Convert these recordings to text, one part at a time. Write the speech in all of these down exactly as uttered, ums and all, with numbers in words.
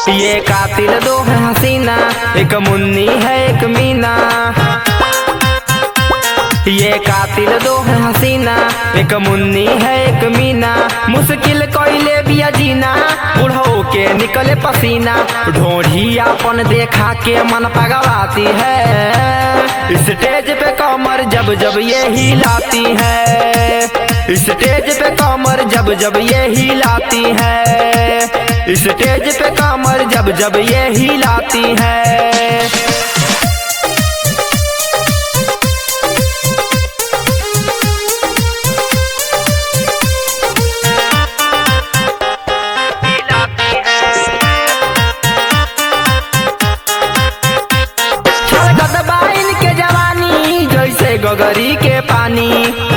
ये कातिल दो है हसीना, एक मुन्नी है एक मीना। ये कातिल दो है हसीना, एक मुन्नी है एक मीना। मुश्किल कोइले बिया जीना, बुढ़ो के निकले पसीना। ढोढ़ी अपन देखा के मन पगलाती है, स्टेज पे कमर जब जब ये हिलाती है। स्टेज पे कमर जब जब ये हिलाती है। स्टेज पे कमर जब जब ये हिलाती है। गगरी के पानी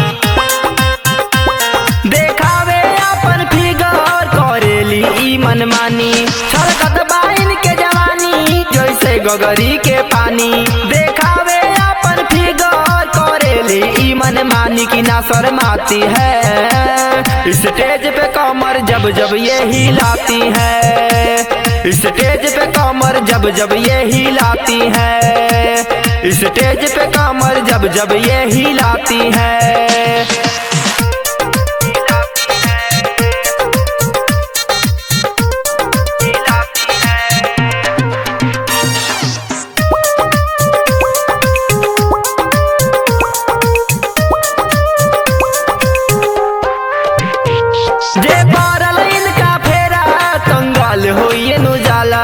देखावे अपन फिगर, करेली ई मनमानी। छलकत बाइन के जवानी जैसे गगरी के पानी, देखावे अपन फिगर, करेली ई मनमानी। की ना शर्माती है, स्टेज पे कमर जब जब ये हिलाती है। स्टेज पे कमर जब जब ये हिलाती है। स्टेज पे कमर जब जब ये हिलाती है। जे पारल इनका फेरा, कंगाल होइए नु जाला।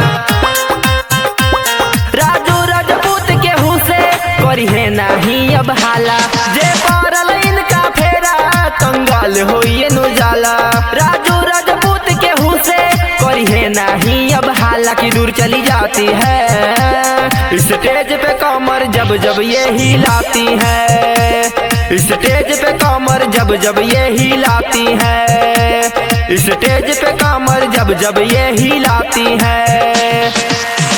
है नहीं अब हाला, जे पारल इनका फेरा, कंगाल होइए नु जाला। राजू राजपूत के हुसे करी है नहीं अब हाला, की दूर चली जाती है। स्टेज पे कमर जब जब ये हिलाती है। स्टेज पे कमर जब जब ये हिलाती है। स्टेज पे कमर जब जब ये हिलाती है।